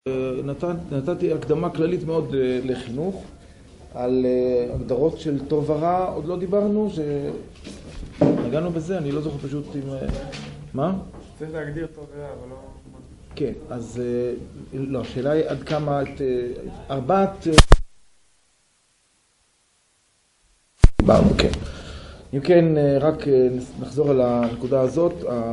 נתתי הקדמה כללית מאוד לחינוך, על הגדרות של טוב ורע, עוד לא דיברנו, שנגענו בזה, אני לא זוכר פשוט עם... מה? צריך להגדיר טוב ורע, אבל לא... כן, אז לא, השאלה היא עד כמה את ארבעת... דיברנו, כן. אם כן, רק נחזור על הנקודה הזאת,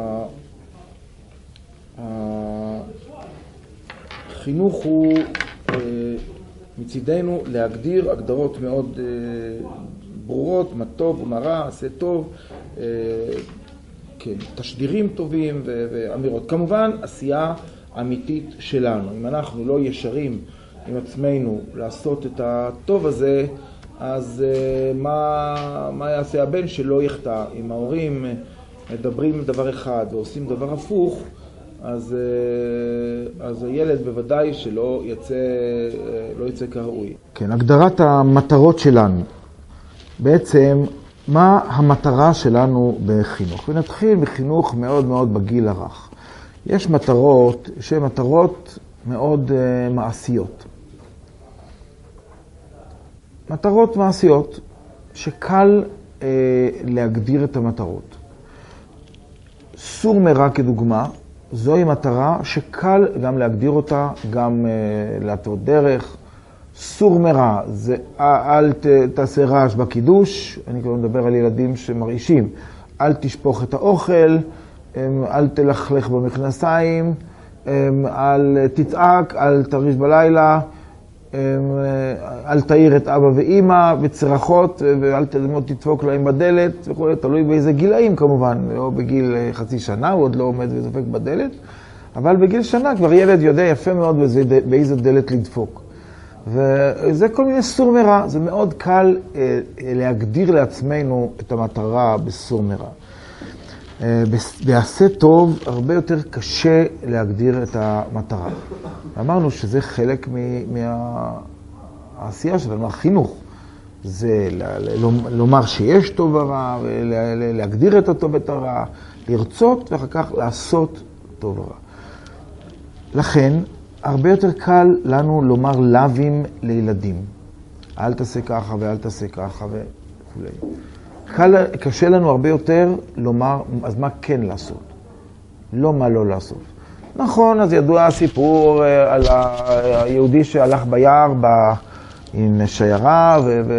החינוך הוא מצידנו להגדיר הגדרות מאוד ברורות, מה טוב ומה רע, עשה טוב, כן, תשדירים טובים ואמירות. כמובן, עשייה אמיתית שלנו. אם אנחנו לא ישרים עם עצמנו לעשות את הטוב הזה, אז מה יעשה הבן שלא יחטא? אם ההורים מדברים דבר אחד ועושים דבר הפוך, אז הילד בוודאי שלא יצא כראוי. כן, הגדרת המטרות שלנו. בעצם, מה המטרה שלנו בחינוך? ונתחיל בחינוך מאוד מאוד בגיל הרך. יש מטרות שהן מטרות מאוד מעשיות. מטרות מעשיות שקל להגדיר את המטרות. סור מרע כדוגמה, זוהי מטרה שקל גם להגדיר אותה, גם להתוות דרך. סור מרע, זה אל תעשה רעש בקידוש, אני כבר מדבר על ילדים שמרעישים, אל תשפוך את האוכל, אל תלכלך במכנסיים, אל תצעק, אל תרעיש בלילה, אל תעיר את אבא ואמא בצרחות, ואל תדפוק להם בדלת וכו', תלוי באיזה גילאים כמובן, לא בגיל חצי שנה, הוא עוד לא עומד ודופק בדלת, אבל בגיל שנה כבר ילד יודע יפה מאוד באיזה דלת לדפוק. וזה כל מיני סור מרע, זה מאוד קל להגדיר לעצמנו את המטרה בסור מרע. בעשה טוב הרבה יותר קשה להגדיר את המטרה. אמרנו שזה חלק מהעשייה שלנו, מהחינוך. זה לומר שיש טוב ורע, להגדיר את הטוב ואת הרע, לרצות ואחר כך לעשות טוב ורע. לכן, הרבה יותר קל לנו לומר לאווים לילדים. אל תעשה ככה ואל תעשה ככה וכו'. קשה לנו הרבה יותר לומר, אז מה כן לעשות? לא מה לא לעשות. נכון, אז ידוע הסיפור על היהודי שהלך ביער עם שיירה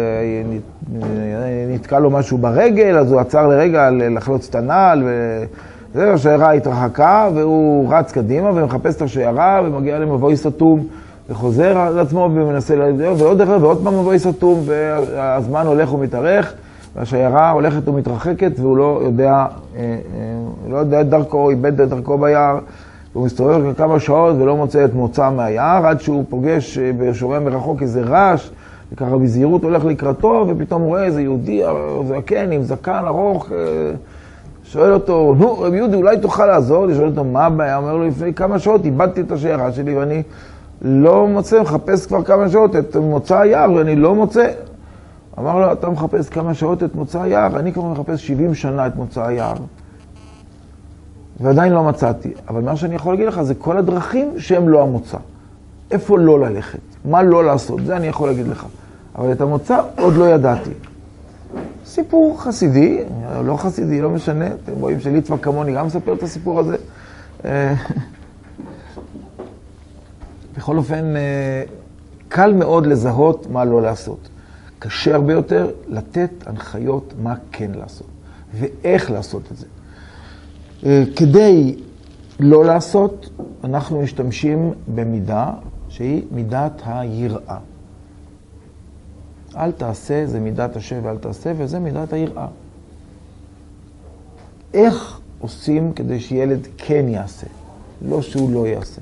ונתקע לו משהו ברגל, אז הוא עצר לרגע לחלוץ את הנעל וזהו, השיירה התרחקה והוא רץ קדימה ומחפש את השיירה ומגיע למבוי סתום וחוזר על עצמו ומנסה לדבר ועוד פעם מבוי סתום והזמן הולך ומתארך והשיירה הולכת ומתרחקת והוא לא יודע את דרכו, איבד את דרכו ביער והוא מסתובב כמה שעות ולא מוצא את מוצא מהיער עד שהוא פוגש בשומע מרחוק איזה רעש וככה בזהירות הולך לקראתו ופתאום רואה איזה יהודי זקן עם זקן ארוך שואל אותו, נו רבי יהודי אולי תוכל לעזור? שואל אותו מה הבעיה? אומר לו לפני כמה שעות איבדתי את השיירה שלי ואני לא מוצא, מחפש כבר כמה שעות את מוצא היער ואני לא מוצא. אמר לו, אתה מחפש כמה שעות את מוצא היער, אני כבר מחפש 70 שנה את מוצא היער. ועדיין לא מצאתי. אבל מה שאני יכול להגיד לך זה כל הדרכים שהם לא המוצא. איפה לא ללכת? מה לא לעשות? זה אני יכול להגיד לך. אבל את המוצא עוד לא ידעתי. סיפור חסידי, לא חסידי, לא משנה. אתם רואים שליצווה כמוני גם מספר את הסיפור הזה. בכל אופן, קל מאוד לזהות מה לא לעשות. קשה הרבה יותר לתת הנחיות מה כן לעשות ואיך לעשות את זה. כדי לא לעשות, אנחנו משתמשים במידה שהיא מידת היראה. אל תעשה, זה מידת השם ואל תעשה, וזה מידת היראה. איך עושים כדי שילד כן יעשה, לא שהוא לא יעשה.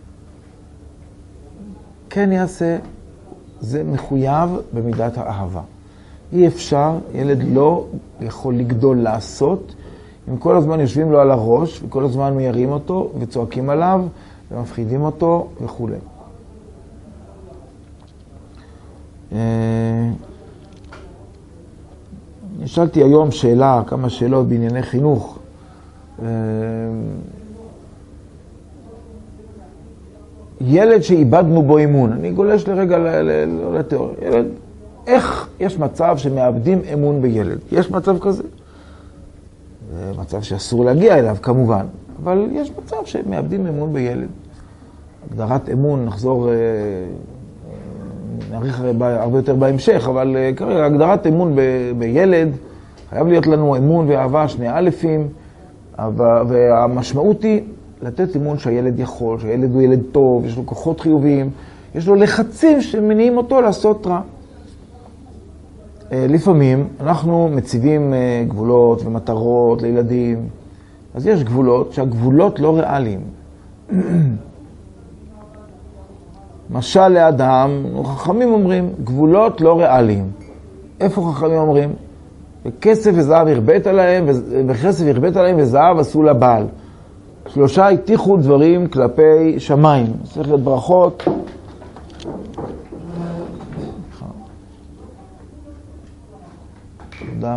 כן יעשה, זה מחויב במידת האהבה. אי אפשר, ילד לא יכול לגדול לעשות, אם כל הזמן יושבים לו על הראש, וכל הזמן מיירים אותו, וצועקים עליו, ומפחידים אותו, וכו'. נשאלתי היום שאלה, כמה שאלות בענייני חינוך. ילד שאיבדנו בו אמון, אני גולש לרגע לתיאוריה, ילד, איך יש מצב שמאבדים אמון בילד? יש מצב כזה? זה מצב שאסור להגיע אליו כמובן, אבל יש מצב שמאבדים אמון בילד. הגדרת אמון, נחזור, נעריך הרבה יותר בהמשך, אבל כרגע הגדרת אמון בילד, חייב להיות לנו אמון ואהבה, שני אלפים, והמשמעות היא לתת אמון שהילד יכול, שהילד הוא ילד טוב, יש לו כוחות חיוביים, יש לו לחצים שמניעים אותו לעשות רע. לפעמים אנחנו מציבים גבולות ומטרות לילדים, אז יש גבולות שהגבולות לא ריאליים. משל לאדם, חכמים אומרים, גבולות לא ריאליים. איפה חכמים אומרים? וכסף וזהב הרבית עליהם, וכסף הרבית עליהם וזהב עשו לבעל. 3 התיחו דברים כלפי שמיים. צריך להיות ברכות. תודה.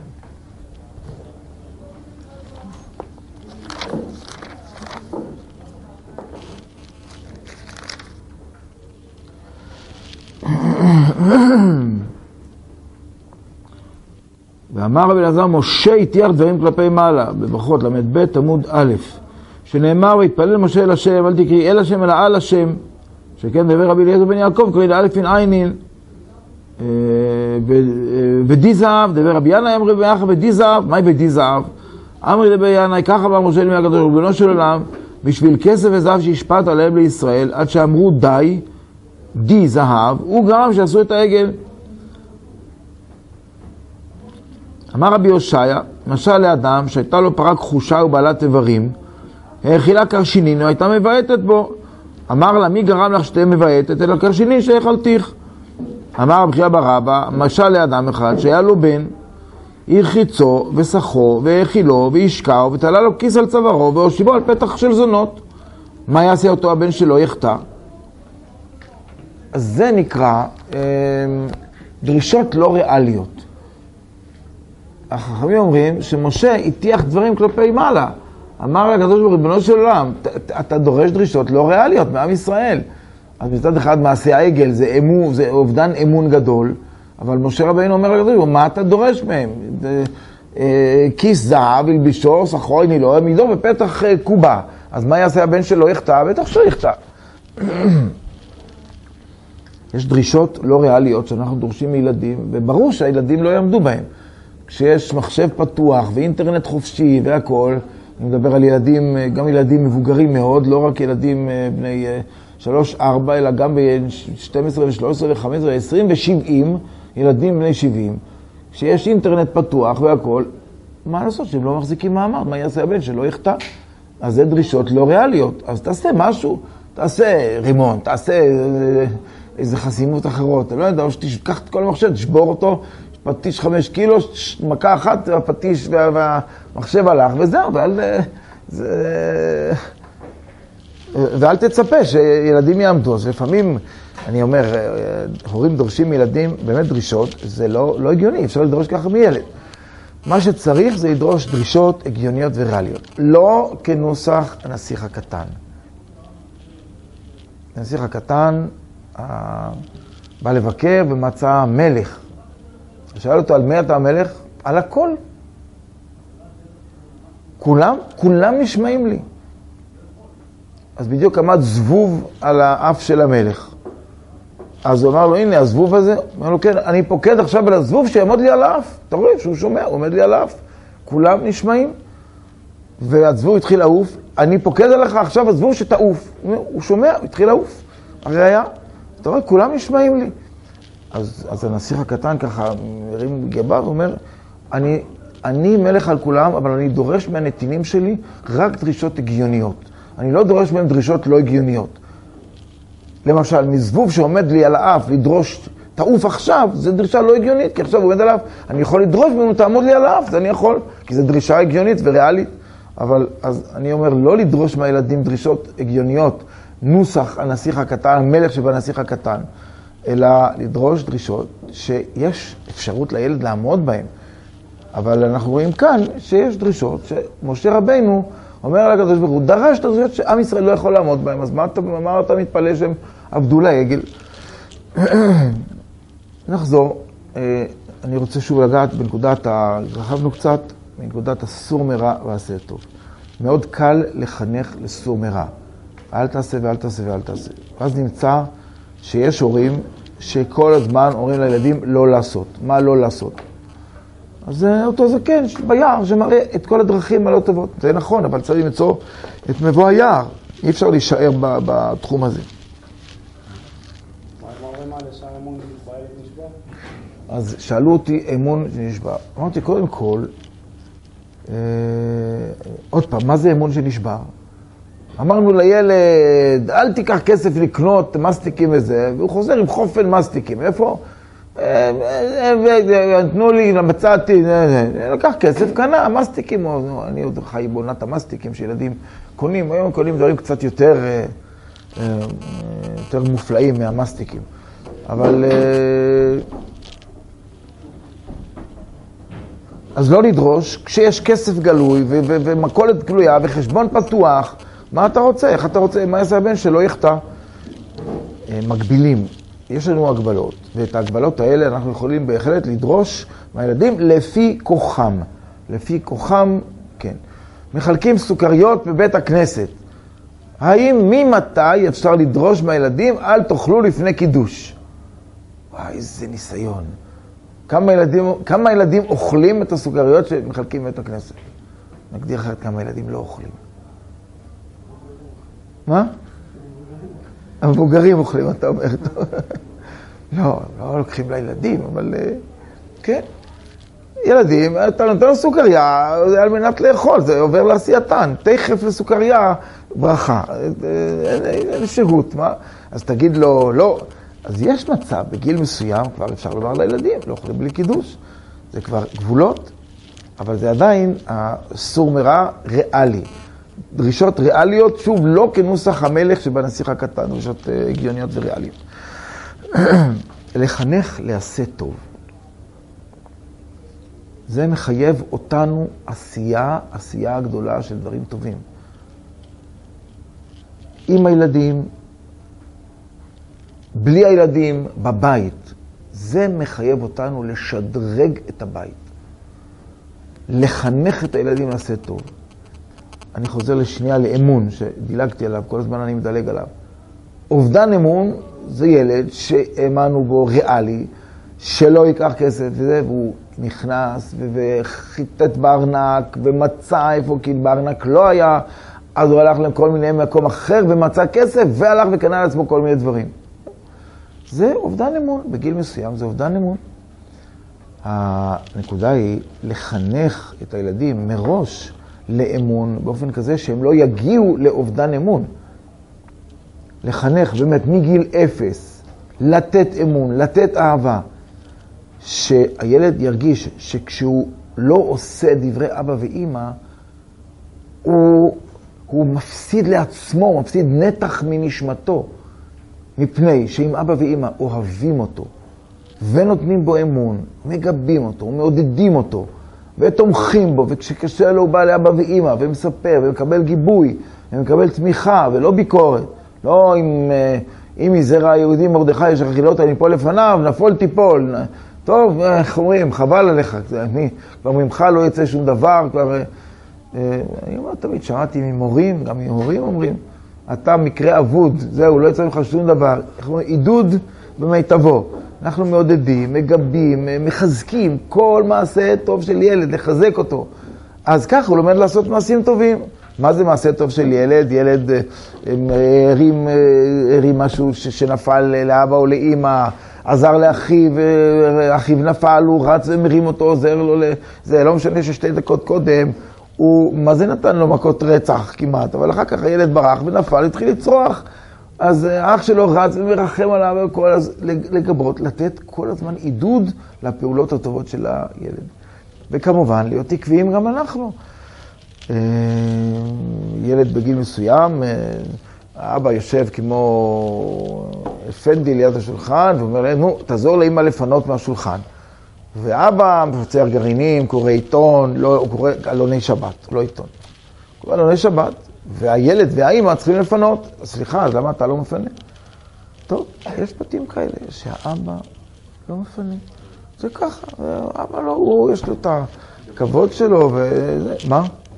ואמר רבי אלעזר, משה הטיח דברים כלפי מעלה, בברכות ל"ב עמוד א', שנאמר, והתפלל משה אל השם, אל תקראי אל השם אלא על השם, שכן דבר רבי אליעזר בן יעקב, קוראים לאלפין עינין, ודי זהב, דבר רבי ינאי אמרי ביחד, ודי זהב, מהי בדי זהב? אמרי דבר ינאי, ככה אמר משה למי הקדוש, ריבונו של עולם, בשביל כסף וזהב שהשפט עליהם לישראל, עד שאמרו די, די זהב, הוא גרם שעשו את העגל. אמר רבי הושעיה, משל לאדם שהייתה לו פרה כחושה ובעלת איברים, האכילה קרשינין והייתה מבעטת בו. אמר לה, מי גרם לך שתהיה מבעטת? אלא קרשינין שהאכלתיך. אמר רבי חייא בר אבא, משל לאדם אחד שהיה לו בן, הרחיצו וסחו והאכילו והשקעו ותלה לו כיס על צווארו והושיבו על פתח של זונות. מה יעשה אותו הבן שלו? יחטא. אז זה נקרא דרישות לא ריאליות. החכמים אומרים שמשה הטיח דברים כלפי מעלה. אמר לקדוש ברוך הוא, ריבונו של עולם, אתה דורש דרישות לא ריאליות מעם ישראל. אז מצד אחד מעשה העגל זה אובדן אמון גדול, אבל משה רבינו אומר לקדוש ברוך הוא, מה אתה דורש מהם? כיס זהב, ילבישו, שכרו, נילו, העמידו בפתח קובה. אז מה יעשה הבן שלו? יחטא? בטח שלא יחטא. יש דרישות לא ריאליות שאנחנו דורשים מילדים, וברור שהילדים לא יעמדו בהם. כשיש מחשב פתוח ואינטרנט חופשי והכל, אני מדבר על ילדים, גם ילדים מבוגרים מאוד, לא רק ילדים בני 3-4, אלא גם ב-12 ו-13 ו-15 ו-20 ו-70, ילדים בני 70. כשיש אינטרנט פתוח והכל, מה לעשות שהם לא מחזיקים מעמד? מה יעשה הבן שלא יחטא? אז זה דרישות לא ריאליות. אז תעשה משהו, תעשה רימון, תעשה איזה חסימות אחרות. אני לא יודע, או שתיקח את כל המחשב, תשבור אותו, פטיש 5 קילו, מכה אחת, הפטיש והמחשב הלך, וזהו, ואל תצפה שילדים יעמדו. אז לפעמים, אני אומר, הורים דורשים מילדים באמת דרישות, זה לא הגיוני, אפשר לדרוש ככה מילד. מה שצריך זה לדרוש דרישות הגיוניות וריאליות. לא כנוסח הנסיך הקטן. הנסיך הקטן בא לבקר ומצא מלך. שאל אותו על מי אתה המלך? על הכל. כולם נשמעים לי. אז בדיוק עמד זבוב על האף של המלך. אז הוא אמר לו, הנה הזבוב הזה. הוא אמר לו, כן, אני פוקד עכשיו על הזבוב שיעמוד לי על האף. אתה רואה שהוא שומע, הוא עומד לי על האף. כולם נשמעים. והזבוב התחיל לעוף. אני פוקד עליך עכשיו הזבוב שתעוף. הוא שומע, הוא התחיל לעוף. הראיה, אתה רואה, כולם נשמעים לי. אז הנסיך הקטן ככה מרים גבה ואומר, אני מלך על כולם, אבל אני דורש מהנתינים שלי רק דרישות הגיוניות. אני לא דורש מהם דרישות לא הגיוניות. למשל, מזבוב שעומד לי על האף לדרוש תעוף עכשיו, זה דרישה לא הגיונית, כי עכשיו הוא עומד על האף. אני יכול לדרוש ממנו, תעמוד לי על האף, זה אני יכול, כי זו דרישה הגיונית וריאלית. אבל אז אני אומר, לא לדרוש מהילדים דרישות הגיוניות, נוסח הנסיך הקטן, המלך שבנסיך הקטן, אלא לדרוש דרישות שיש אפשרות לילד לעמוד בהן. אבל אנחנו רואים כאן שיש דרישות שמשה רבינו אומר לה הקדוש ברוך הוא, דרש דרישות שעם ישראל לא יכול לעמוד בהם, אז מה אתה מתפלא שהם עבדו לעגל? נחזור, אני רוצה שוב לגעת בנקודת, רחבנו קצת, בנקודת הסור מרע ועשה טוב. מאוד קל לחנך לסור מרע. אל תעשה ואל תעשה ואל תעשה. ואז נמצא שיש הורים שכל הזמן אומרים לילדים לא לעשות. מה לא לעשות? אז זה אותו זקן ביער שמראה את כל הדרכים הלא טובות. זה נכון, אבל צריך למצוא את מבוא היער. אי אפשר להישאר בתחום הזה. אז שאלו אותי אמון שנשבר. אמרתי, קודם כל, עוד פעם, מה זה אמון שנשבר? אמרנו לילד, אל תיקח כסף לקנות מסטיקים וזה, והוא חוזר עם חופן מסטיקים. איפה? נתנו לי, מצאתי, לקח כסף, קנה מסטיקים. אני עוד חי בעונת המסטיקים שילדים קונים. היום קונים דברים קצת יותר מופלאים מהמסטיקים. אבל אז לא לדרוש, כשיש כסף גלוי ומכולת גלויה וחשבון פתוח, מה אתה רוצה? איך אתה רוצה? מה יעשה הבן שלא יחטא? מגבילים. יש לנו הגבלות, ואת ההגבלות האלה אנחנו יכולים בהחלט לדרוש מהילדים לפי כוחם. לפי כוחם, כן. מחלקים סוכריות בבית הכנסת. האם ממתי אפשר לדרוש מהילדים אל תאכלו לפני קידוש? וואי, איזה ניסיון. כמה ילדים אוכלים את הסוכריות שמחלקים בבית הכנסת? נגדיר אחרת כמה ילדים לא אוכלים. מה? המבוגרים אוכלים, אתה אומר. לא לוקחים לילדים, אבל כן. ילדים, אתה נותן לו סוכריה על מנת לאכול, זה עובר לעשייתן. תכף לסוכריה, ברכה. אין שירות, מה? אז תגיד לו, לא. אז יש מצב, בגיל מסוים כבר אפשר לומר לילדים, לא אוכלים בלי קידוש. זה כבר גבולות, אבל זה עדיין הסור מרע ריאלי. דרישות ריאליות, שוב, לא כנוסח המלך שבנסיך הקטן, דרישות הגיוניות וריאליות. לחנך לעשה טוב. זה מחייב אותנו עשייה גדולה של דברים טובים. עם הילדים, בלי הילדים, בבית. זה מחייב אותנו לשדרג את הבית. לחנך את הילדים לעשה טוב. אני חוזר לשנייה לאמון, שדילגתי עליו, כל הזמן אני מדלג עליו. אובדן אמון זה ילד שהאמנו בו ריאלי, שלא ייקח כסף וזה, והוא נכנס וחיטט בארנק ומצא איפה, כי בארנק לא היה, אז הוא הלך לכל מיני מקום אחר ומצא כסף והלך וקנה לעצמו כל מיני דברים. זה אובדן אמון, בגיל מסוים זה אובדן אמון. הנקודה היא לחנך את הילדים מראש לאמון, באופן כזה שהם לא יגיעו לאובדן אמון. לחנך באמת מגיל 0, לתת אמון, לתת אהבה. שהילד ירגיש שכשהוא לא עושה דברי אבא ואמא, הוא מפסיד לעצמו, הוא מפסיד נתח מנשמתו. מפני שאם אבא ואמא אוהבים אותו, ונותנים בו אמון, מגבים אותו, מעודדים אותו, ותומכים בו, וכשקשה לו הוא בא לאבא ואמא, ומספר, ומקבל גיבוי, ומקבל תמיכה, ולא ביקורת. לא אם מזרע היהודים מרדכי יש רכילות, אני פה לפניו, נפול תיפול. טוב, איך אומרים, חבל עליך. כבר ממך לא יצא שום דבר, כבר... אני אומר, תמיד שמעתי ממורים, גם ממורים אומרים, אתה מקרה אבוד, זהו, לא יצא ממך שום דבר. איך אומרים, עידוד במיטבו. אנחנו מעודדים, מגבים, מחזקים כל מעשה טוב של ילד, לחזק אותו. אז ככה הוא לומד לעשות מעשים טובים. מה זה מעשה טוב של ילד? ילד הרים משהו שנפל לאבא או לאמא, עזר לאחיו, אחיו נפל, הוא רץ ומרים אותו, עוזר לו זה לא משנה ששתי דקות קודם, מה זה נתן לו מכות רצח כמעט, אבל אחר כך הילד ברח ונפל, התחיל לצרוח. אז האח שלו רץ ומרחם עליו, לגבות, לתת כל הזמן עידוד לפעולות הטובות של הילד. וכמובן, להיות עקביים גם אנחנו. ילד בגיל מסוים, האבא יושב כמו פנדי ליד השולחן, ואומר להם, נו, תעזור לאמא לפנות מהשולחן. ואבא מפצח גרעינים, קורא עיתון, הוא קורא עלוני שבת, לא עיתון. בעלוני שבת, והילד והאמא צריכים לפנות. סליחה, אז למה אתה לא מפנה? טוב, יש בתים כאלה שהאבא לא מפנה. זה ככה, אבא לא, הוא, יש לו את הכבוד שלו וזה, מה?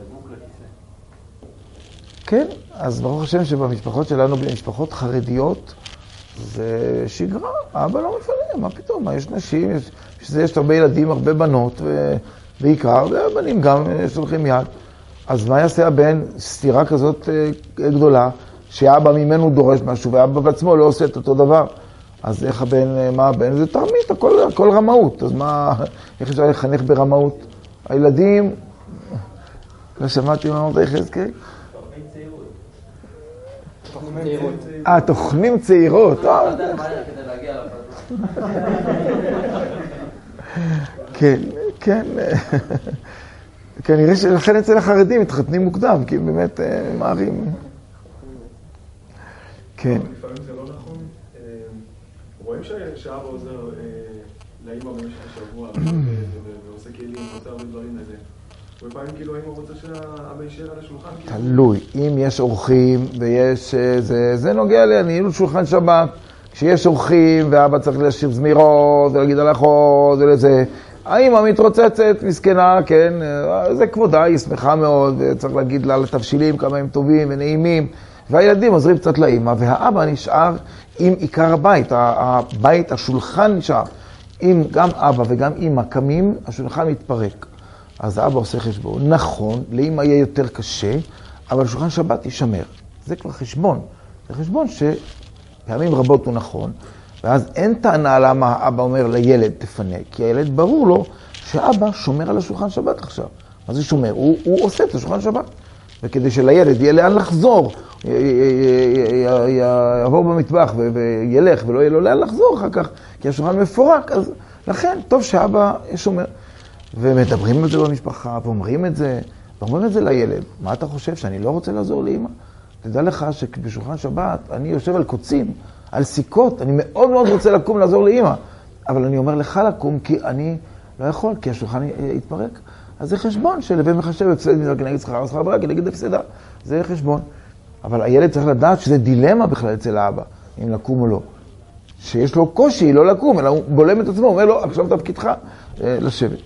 כן, אז ברוך השם שבמשפחות שלנו, במשפחות חרדיות, זה שגרה, אבא לא מפנה, מה פתאום? מה, יש נשים, יש הרבה ילדים, הרבה בנות, בעיקר, והבנים גם שולחים יד. אז מה יעשה הבן? סתירה כזאת גדולה, שאבא ממנו דורש משהו, ואבא בעצמו לא עושה את אותו דבר. אז איך הבן, מה הבן? זה תרמית, הכל רמאות. אז מה, איך אפשר לחנך ברמאות? הילדים, לא שמעתי מה אמרת יחזקאל? תוכנים צעירות. כן, כן. כנראה שלכן אצל החרדים מתחתנים מוקדם, כי הם באמת מערים. כן. לפעמים זה לא נכון. רואים שאבא עוזר לאמא במשך השבוע, ועושה כלים, ועושה הרבה דברים לזה. ופעמים כאילו האמא רוצה שהאבא יישאר על השולחן. תלוי. אם יש אורחים ויש זה נוגע לי, אני שולחן שבת. כשיש אורחים ואבא צריך להשאיר זמירות ולהגיד הלכות ולזה, האמא מתרוצצת, מסכנה, כן, זה כבודה, היא שמחה מאוד, וצריך להגיד לה לתבשילים כמה הם טובים ונעימים, והילדים עוזרים קצת לאמא, והאבא נשאר עם עיקר הבית, הבית, השולחן נשאר. אם גם אבא וגם אמא קמים, השולחן מתפרק. אז האבא עושה חשבון. נכון, לאמא יהיה יותר קשה, אבל שולחן שבת יישמר. זה כבר חשבון. זה חשבון שפעמים רבות הוא נכון, ואז אין טענה למה האבא אומר לילד תפנה, כי הילד ברור לו שאבא שומר על השולחן שבת עכשיו. מה זה שומר? הוא עושה את השולחן שבת. וכדי שלילד יהיה לאן לחזור, יעבור במטבח וילך ולא יהיה לו לאן לחזור אחר כך, כי השולחן מפורק, אז לכן טוב שאבא שומר. ומדברים על זה במשפחה, ואומרים את זה, ואומרים את זה לילד. מה אתה חושב, שאני לא רוצה לעזור לאמא? תדע לך שבשולחן שבת אני יושב על קוצים, על סיכות, אני מאוד מאוד רוצה לקום לעזור לאמא, אבל אני אומר לך לקום כי אני לא יכול, כי השולחן יתפרק. אז זה חשבון שלבן מחשב הפסד מזה כנגד שכר, שכר ברק כנגד הפסדה. זה חשבון. אבל הילד צריך לדעת שזה דילמה בכלל אצל האבא, אם לקום או לא. שיש לו קושי לא לקום, אלא הוא בולם את עצמו, הוא אומר לו, עכשיו תפקידך לשבת.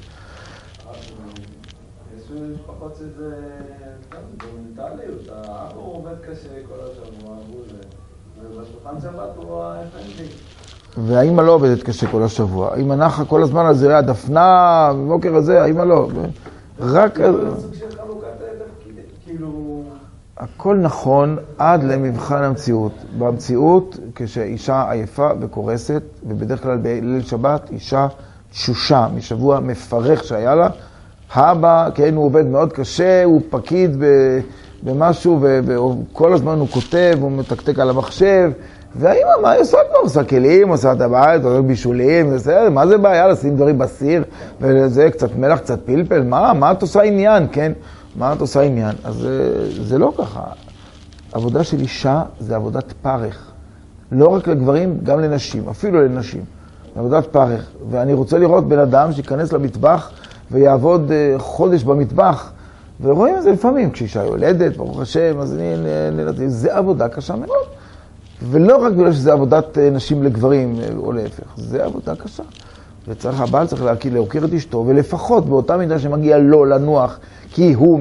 משפחות שזה מנטליות, האבא הוא עובד קשה כל השבוע, ובשולחן שבת הוא האפנדי. והאמא לא עובדת קשה כל השבוע. האמא נחה כל הזמן על זרי הדפנה, בבוקר הזה, האמא לא. רק... סוג של חלוקת תפקידים, כאילו... הכל נכון עד למבחן המציאות. במציאות, כשאישה עייפה וקורסת, ובדרך כלל בליל שבת, אישה תשושה משבוע מפרך שהיה לה, האבא, כן, הוא עובד מאוד קשה, הוא פקיד במשהו, וכל הזמן הוא כותב, הוא מתקתק על המחשב, והאמא, מה היא עושה כבר? עושה כלים, עושה את הבית, עושה בישולים, מה זה בעיה לשים דברים בסיר, וזה קצת מלח, קצת פלפל, מה את עושה עניין, כן? מה את עושה עניין? אז זה לא ככה. עבודה של אישה זה עבודת פרך. לא רק לגברים, גם לנשים, אפילו לנשים. עבודת פרך. ואני רוצה לראות בן אדם שיכנס למטבח, ויעבוד חודש במטבח, ורואים את זה לפעמים, כשאישה יולדת, ברוך השם, אז זה עבודה קשה מאוד. ולא רק בגלל שזה עבודת נשים לגברים, או להפך, זה עבודה קשה. וצריך, הבעל צריך להוקיר את אשתו, ולפחות באותה מידה שמגיע לו לנוח, כי הוא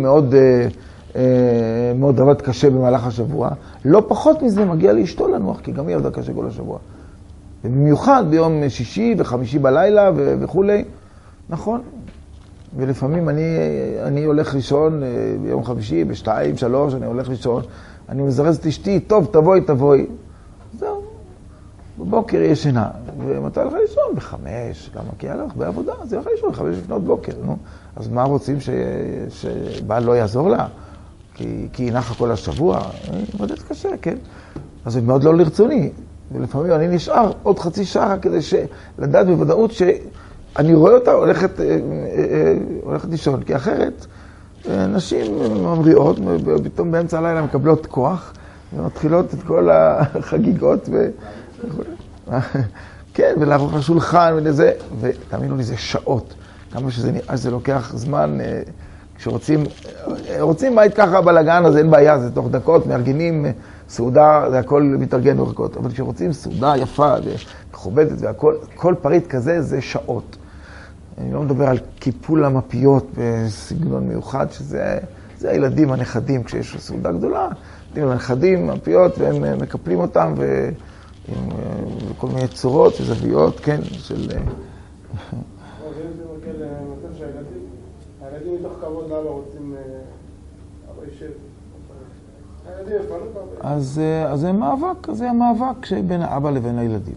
מאוד עבד קשה במהלך השבוע, לא פחות מזה מגיע לאשתו לנוח, כי גם היא עבדה קשה כל השבוע. ובמיוחד ביום שישי וחמישי בלילה וכולי, נכון. ולפעמים אני הולך לישון ביום חמישי, בשתיים, שלוש, אני הולך לישון, אני מזרז את אשתי, טוב, תבואי. זהו, בבוקר יש שינה. ומתי הולך לישון? בחמש, למה? כי היה לך בעבודה, אז היא הולך לישון, 5 לפנות בוקר, נו. אז מה רוצים שבעל לא יעזור לה? כי היא נחה כל השבוע, היא עובדת קשה, כן? אז זה מאוד לא לרצוני. ולפעמים אני נשאר עוד חצי שעה כדי לדעת בוודאות שאני רואה אותה הולכת לישון, כי אחרת נשים ממריאות, פתאום באמצע הלילה מקבלות כוח, ומתחילות את כל החגיגות כן, ולערוך לשולחן ולזה, ותאמינו לי, זה שעות. כמה שזה נראה שזה לוקח זמן, רוצים בית ככה בלגן, אז אין בעיה, זה תוך דקות, מארגנים סעודה, זה הכל מתארגן דקות. אבל כשרוצים סעודה יפה ומכובדת והכל, כל פריט כזה זה שעות. אני לא מדבר על קיפול המפיות בסגנון מיוחד, שזה הילדים הנכדים, כשיש סעודה גדולה, ילדים הנכדים, מפיות, והם מקפלים אותם, וכל מיני צורות וזוויות, כן, של... הילדים מתוך כבוד לאבא רוצים... אבא יישב. הילדים יפעלו פעם. אז זה מאבק, זה המאבק שבין האבא לבין הילדים.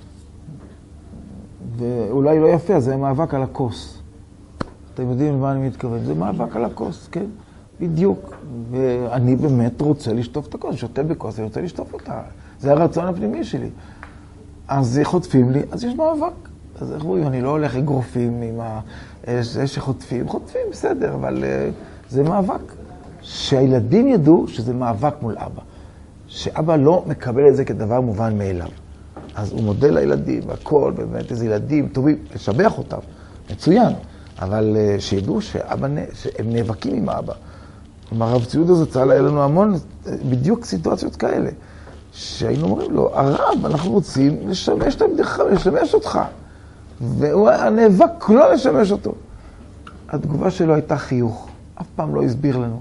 ואולי לא יפה, זה מאבק על הכוס. אתם יודעים למה אני מתכוון? זה מאבק על הכוס, כן? בדיוק. ואני באמת רוצה לשטוף את הכוס, אני שותה בכוס, אני רוצה לשטוף אותה. זה הרצון הפנימי שלי. אז חוטפים לי, אז יש מאבק. אז איך רואים, אני לא הולך אגרופים עם זה שחוטפים, בסדר, אבל זה מאבק. שהילדים ידעו שזה מאבק מול אבא. שאבא לא מקבל את זה כדבר מובן מאליו. אז הוא מודה לילדים, והכל, באמת איזה ילדים טובים, לשבח אותם, מצוין. אבל שידעו שהם נאבקים עם האבא. כלומר, הרב ציודה זצ"ל היה לנו המון, בדיוק סיטואציות כאלה. שהיינו אומרים לו, הרב, אנחנו רוצים לשמש את עבדך, לשמש אותך. והוא נאבק לא לשמש אותו. התגובה שלו הייתה חיוך. אף פעם לא הסביר לנו.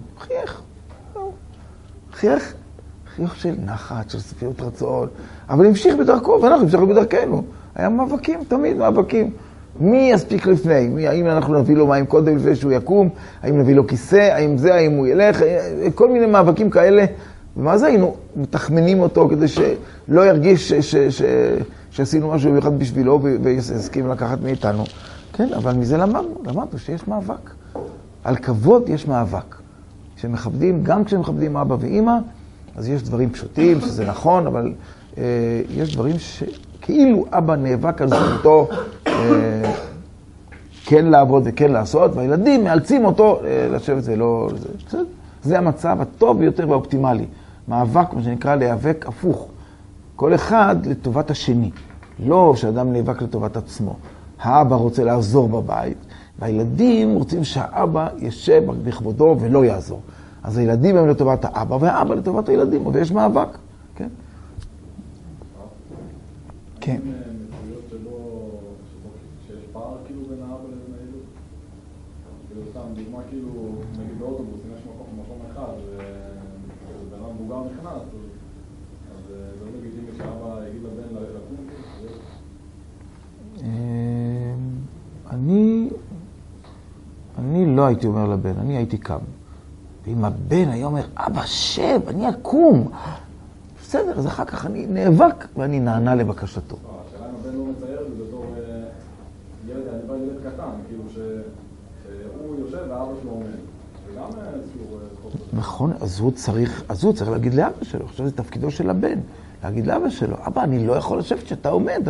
חייך. חיוך של נחת, של ספירות רצון. אבל המשיך בדרכו, ואנחנו המשכנו בדרכנו. היה מאבקים, תמיד מאבקים. מי יספיק לפני? האם אנחנו נביא לו מים קודם לפני שהוא יקום? האם נביא לו כיסא? האם הוא ילך? כל מיני מאבקים כאלה. ומה זה היינו מתחמנים אותו כדי שלא ירגיש שעשינו משהו מיוחד בשבילו ויסכים לקחת מאיתנו. כן, אבל מזה למדנו שיש מאבק. על כבוד יש מאבק. כשמכבדים, גם כשמכבדים אבא ואמא, אז יש דברים פשוטים שזה נכון, אבל יש דברים שכאילו אבא נאבק על זכותו כן לעבוד וכן לעשות, והילדים מאלצים אותו לשבת ולא... זה המצב הטוב ביותר והאופטימלי. מאבק, מה שנקרא, להיאבק הפוך. כל אחד לטובת השני. לא שאדם נאבק לטובת עצמו. האבא רוצה לעזור בבית, והילדים רוצים שהאבא ישב בכבודו ולא יעזור. אז הילדים הם לטובת האבא, והאבא לטובת הילדים, ויש מאבק. כן? כן. מציאות שיש פער כאילו בין האבא לבין הילד? כאילו סתם, דוגמה כאילו, נגיד באוטובוס, אם יש מקום אחד, ובן אדם מבוגר נכנס, אז זה לא לגיטימי שאבא יגיד לבן לקום? אני לא הייתי אומר לבן, אני הייתי קם. ואם הבן היה אומר, אבא שב, אני אקום. בסדר, אז אחר כך אני נאבק ואני נענה לבקשתו. השאלה אם הבן לא מצייר את זה בתור ילד, אני בא ילד קטן, כאילו שהוא יושב ואבא שלו עומד. וגם איזשהו... נכון, אז הוא צריך להגיד לאבא שלו. עכשיו זה תפקידו של הבן, להגיד לאבא שלו, אבא, אני לא יכול לשבת שאתה עומד.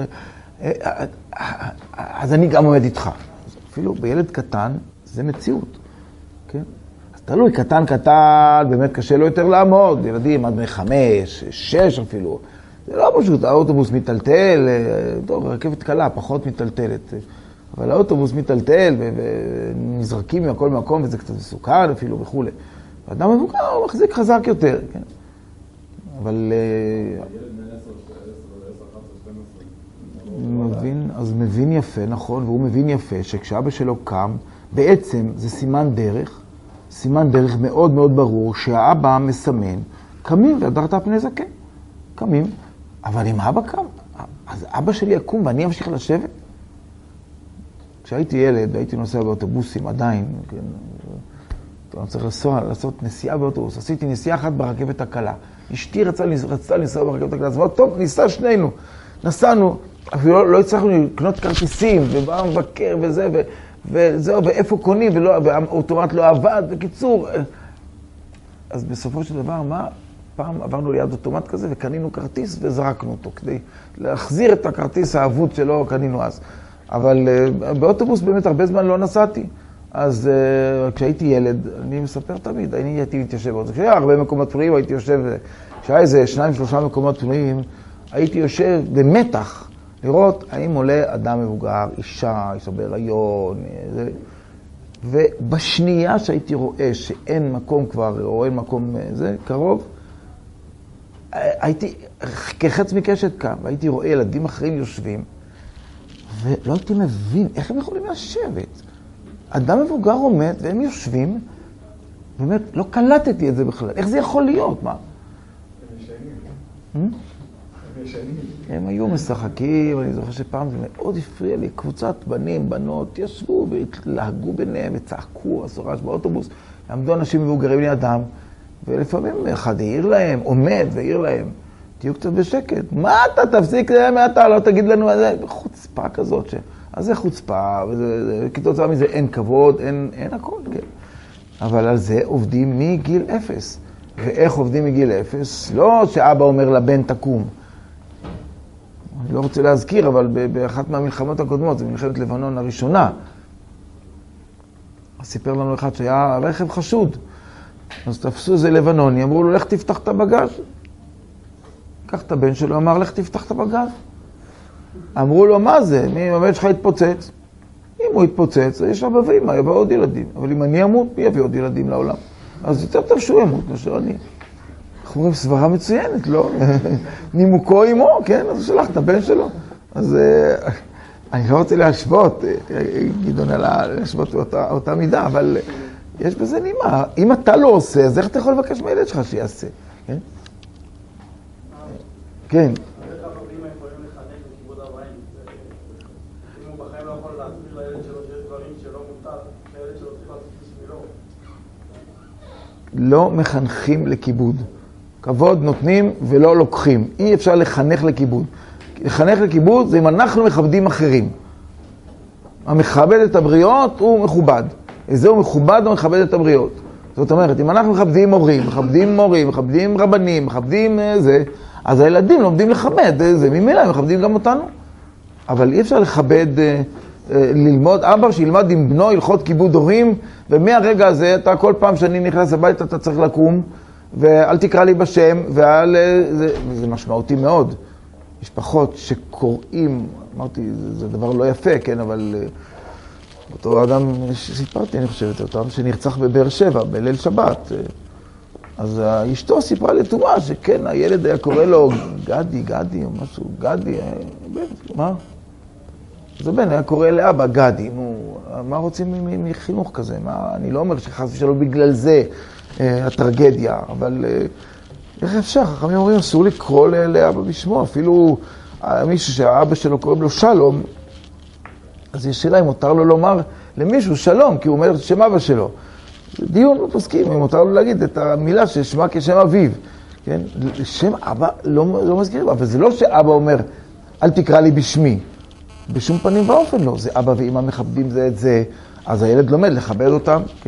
אז אני גם עומד איתך. אפילו בילד קטן זה מציאות, כן? אז תלוי, קטן, באמת קשה לו יותר לעמוד. ילדים עד 5, 6 אפילו. זה לא פשוט, האוטובוס מטלטל, טוב, רכבת קלה, פחות מטלטלת. אבל האוטובוס מטלטל ונזרקים מכל מקום, וזה קצת מסוכן אפילו וכו'. ואדם מבוגר הוא מחזיק חזק יותר, כן? אבל... ילד בן 10, 11, 12. אז מבין יפה, נכון, והוא מבין יפה שכשאבא שלו קם, בעצם זה סימן דרך מאוד מאוד ברור שהאבא מסמן, קמים והדרת פני זקן, קמים, אבל אם האבא קם, אז אבא שלי יקום ואני אמשיך לשבת. כשהייתי ילד והייתי נוסע באוטובוסים עדיין, כן, אני צריך לעשות נסיעה באוטובוס, עשיתי נסיעה אחת ברכבת הקלה, אשתי רצתה לנסוע ברכבת הקלה, אז אמרתי, טוב, ניסע שנינו, נסענו, אפילו לא הצלחנו לקנות כרטיסים, ובא מבקר וזהו, ואיפה קונים, והאוטומט לא עבד, בקיצור. אז בסופו של דבר, פעם עברנו ליד אוטומט כזה, וקנינו כרטיס וזרקנו אותו, כדי להחזיר את הכרטיס האבוד שלו קנינו אז. אבל באוטובוס באמת הרבה זמן לא נסעתי. אז כשהייתי ילד, אני מספר תמיד, אני הייתי מתיישב באוטובוס. כשהיה הרבה מקומות פנויים, הייתי יושב, כשהיה איזה 2-3 מקומות פנויים, הייתי יושב במתח, לראות האם עולה אדם מבוגר, אישה בהיריון, ובשנייה שהייתי רואה שאין מקום כבר, או אין מקום זה, קרוב, הייתי כחץ מקשת קם, והייתי רואה ילדים אחרים יושבים, ולא הייתי מבין איך הם יכולים לשבת. אדם מבוגר עומד והם יושבים, באמת לא קלטתי את זה בכלל. איך זה יכול להיות? מה? הם ישנים. הם היו משחקים, אני זוכר שפעם זה מאוד הפריע לי, קבוצת בנים, בנות, ישבו והתלהגו ביניהם וצעקו, עשו רעש באוטובוס, עמדו אנשים מבוגרים לידם, ולפעמים אחד העיר להם, עומד והעיר להם, תהיו קצת בשקט. מה אתה תפסיק מעתה, לא תגיד לנו איזה חוצפה כזאת. אז זה חוצפה, וכתוצאה מזה אין כבוד, אין הכל, כן. אבל על זה עובדים מגיל 0. ואיך עובדים מגיל 0? לא שאבא אומר לבן תקום. אני לא רוצה להזכיר, אבל באחת מהמלחמות הקודמות, זה מלחמת לבנון הראשונה, סיפר לנו אחד שהיה רכב חשוד. אז תפסו איזה לבנוני, אמרו לו, לך תפתח את הבגז. קח את הבן שלו, אמר, לך תפתח את הבגז. אמרו לו, מה זה? הבן שלך התפוצץ. אם הוא התפוצץ, יש אבא ואמא, יבוא עוד ילדים. אבל אם אני אמות, מי יביא עוד ילדים לעולם? אז יותר טוב שהוא ימות, מאשר אני. אנחנו אומרים, סברה מצוינת, לא? נימוקו עמו, כן? אז הוא שלח את הבן שלו. אז אני לא רוצה להשוות, גדעון להשוות אותה מידה, אבל יש בזה נימה. אם אתה לא עושה, אז איך אתה יכול לבקש מהילד שלך שיעשה? כן? כן. לא מחנכים לכיבוד. כבוד נותנים ולא לוקחים. אי אפשר לחנך לכיבוד. לחנך לכיבוד זה אם אנחנו מכבדים אחרים. המכבד את הבריות הוא מכובד. זהו מכובד או מכבד את הבריות. זאת אומרת, אם אנחנו מכבדים הורים, מכבדים מורים, מכבדים רבנים, מכבדים זה, אז הילדים לומדים לכבד זה. ממילא הם מכבדים גם אותנו. אבל אי אפשר לכבד, ללמוד, אבא שילמד עם בנו הלכות כיבוד הורים, ומהרגע הזה, אתה כל פעם שאני נכנס הביתה, אתה צריך לקום, ואל תקרא לי בשם, זה משמעותי מאוד. משפחות שקוראים, אמרתי, זה דבר לא יפה, כן, אבל אותו אדם שסיפרתי, אני חושבת, אותו שנרצח בבאר שבע, בליל שבת, אז אשתו סיפרה לתומה שכן, הילד היה קורא לו גדי או משהו, גדי, מה? אז הבן היה קורא לאבא גדי, נו, מה רוצים מחינוך כזה? אני לא אומר שחס ושלום בגלל זה הטרגדיה, אבל איך אפשר? חכמים אומרים, אסור לקרוא לאבא בשמו, אפילו מישהו שהאבא שלו קוראים לו שלום, אז יש שאלה אם מותר לו לומר למישהו שלום, כי הוא אומר שם אבא שלו. דיון לא פוסקים, אם מותר לו להגיד את המילה ששמה כשם אביו. כן? שם אבא לא מזכירים, אבל זה לא שאבא אומר, אל תקרא לי בשמי. בשום פנים ואופן לא. זה אבא ואמא מכבדים זה את זה, אז הילד לומד לכבד אותם. כן?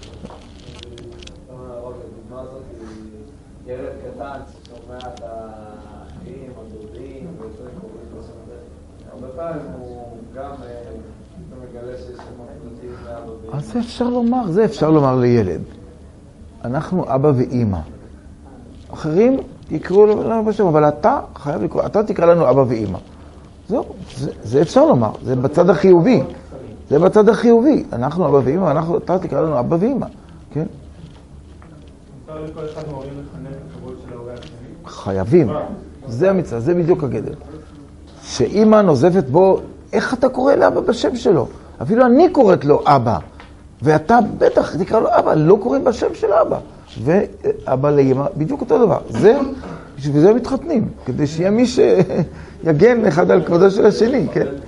הדוגמה הזאת היא ילד קטן ששומע את האחים, הדודים, ויותר קוראים בשם הזה. הרבה פעמים הוא גם מגלה שיש שמות פרטיים לאבא ואמא. אז זה אפשר לומר לילד. אנחנו אבא ואמא. אחרים יקראו לנו בשם, אבל אתה חייב לקרוא, אתה תקרא לנו אבא ואמא. זהו, זה אפשר לומר, זה בצד החיובי. זה בצד החיובי. אנחנו אבא ואמא, אתה תקרא לנו אבא ואמא. כן? מותר לכל אחד מההורים לחנך לכבוד של ההורה השני? חייבים. זה המצווה, זה בדיוק הגדר. שאמא נוזפת בו, איך אתה קורא לאבא בשם שלו? אפילו אני קוראת לו אבא. ואתה בטח תקרא לו אבא, לא קוראים בשם של אבא. ואבא לאמא, בדיוק אותו דבר. בשביל זה מתחתנים, כדי שיהיה מי שיגן אחד על כבודו של השני, כן? הרב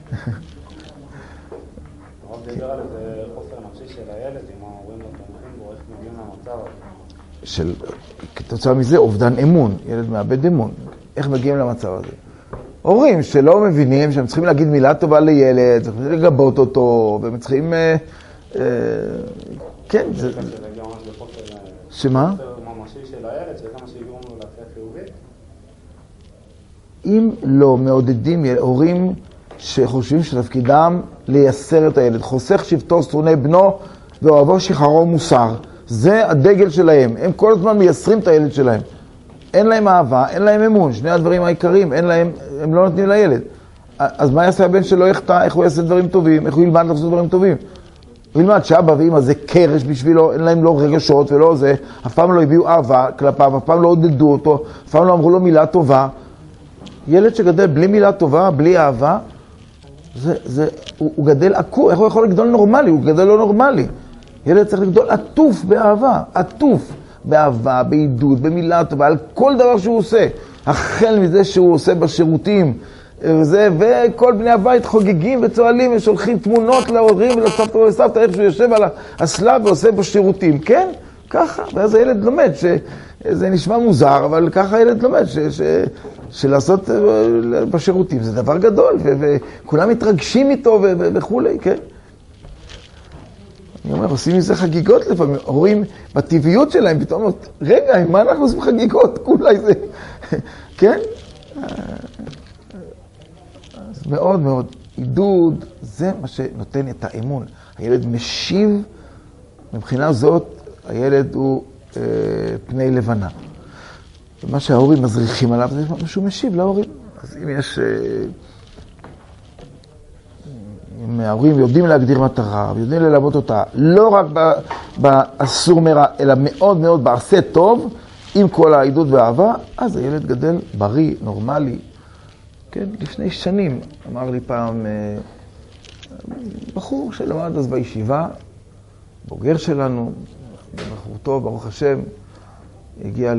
דיבר על איזה חוסר נפשי של הילד, אם ההורים לא תומכים בו, איך מגיעים למצב הזה? כתוצאה מזה אובדן אמון, ילד מאבד אמון. איך מגיעים למצב הזה? הורים שלא מבינים שהם צריכים להגיד מילה טובה לילד, צריכים לגבות אותו, והם צריכים... כן, זה... שמה? חוסר ממשי של הילד, שזה מה שיגרום לו להצליח חיובית? אם לא מעודדים הורים שחושבים שתפקידם לייסר את הילד, חוסך שבטו שונא בנו ואוהבו שחרו מוסר, זה הדגל שלהם, הם כל הזמן מייסרים את הילד שלהם. אין להם אהבה, אין להם אמון, שני הדברים העיקריים, הם לא נותנים לילד. אז מה יעשה הבן שלו, איך הוא יעשה דברים טובים, איך הוא ילמד לעשות דברים טובים? הוא ילמד שאבא ואמא זה קרש בשבילו, אין להם לא רגשות ולא זה, אף פעם לא הביאו אהבה כלפיו, אף פעם לא עודדו אותו, אף פעם לא אמרו לו מילה טובה. ילד שגדל בלי מילה טובה, בלי אהבה, הוא גדל עקור. איך הוא יכול לגדול נורמלי? הוא גדל לא נורמלי. ילד צריך לגדול עטוף באהבה, עטוף באהבה, בעידוד, במילה טובה, על כל דבר שהוא עושה. החל מזה שהוא עושה בשירותים, וכל בני הבית חוגגים וצועלים ושולחים תמונות להורים ולסבתא ולסבתא, איך שהוא יושב על הסלב ועושה בשירותים. כן? ככה. ואז הילד לומד, זה נשמע מוזר, אבל ככה הילד לומד, שלעשות בשירותים זה דבר גדול, וכולם מתרגשים איתו וכולי, כן? אני אומר, עושים מזה חגיגות לפעמים, רואים בטבעיות שלהם, פתאום אומרת, רגע, מה אנחנו עושים חגיגות? כולי זה, כן? אז מאוד מאוד, עידוד, זה מה שנותן את האמון. הילד משיב, מבחינה זאת, הילד הוא פני לבנה. ומה שההורים מזריחים עליו, זה מה שהוא משיב להורים. אז אם יש... אם ההורים יודעים להגדיר מטרה, ויודעים ללוות אותה, לא רק באסור מרע, אלא מאוד מאוד בעשה טוב, עם כל העידוד והאהבה, אז הילד גדל בריא, נורמלי. כן, לפני שנים, אמר לי פעם, בחור שלמד אז בישיבה, בוגר שלנו, בחור טוב, ברוך השם, הגיע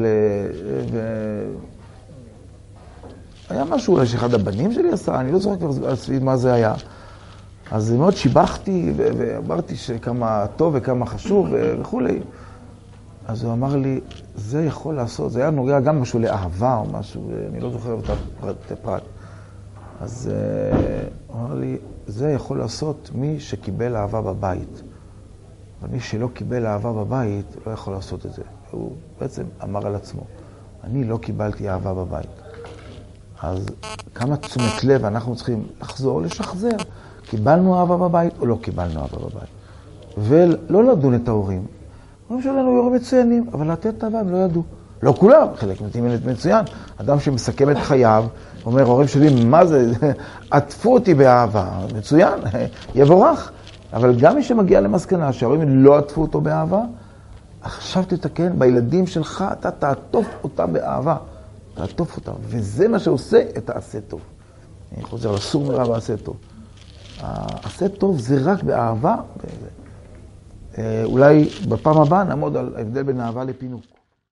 היה משהו אולי שאחד הבנים שלי עשה, אני לא זוכר כבר סביב מה זה היה. אז מאוד שיבחתי ואמרתי שכמה טוב וכמה חשוב וכולי. אז הוא אמר לי, זה יכול לעשות, זה היה נוגע גם משהו לאהבה או משהו, אני לא זוכר את הפרט. אז הוא אמר לי, זה יכול לעשות מי שקיבל אהבה בבית. אבל מי שלא קיבל אהבה בבית לא יכול לעשות את זה. הוא בעצם אמר על עצמו, אני לא קיבלתי אהבה בבית. אז כמה תשומת לב אנחנו צריכים לחזור, לשחזר. קיבלנו אהבה בבית או לא קיבלנו אהבה בבית. ולא לדון את ההורים. ההורים שלנו היו מצוינים, אבל לתת אהבה הם לא ידעו. לא כולם, חלק מצוין. אדם שמסכם את חייו, אומר, ההורים שלי, מה זה? עטפו אותי באהבה. מצוין, יבורך. אבל גם מי שמגיע למסקנה שההורים לא עטפו אותו באהבה, עכשיו תתקן, בילדים שלך אתה תעטוף אותם באהבה. תעטוף אותם. וזה מה שעושה את העשה טוב. אני חוזר לסור מרע ועשה טוב. העשה טוב זה רק באהבה. אולי בפעם הבאה נעמוד על ההבדל בין אהבה לפינוק.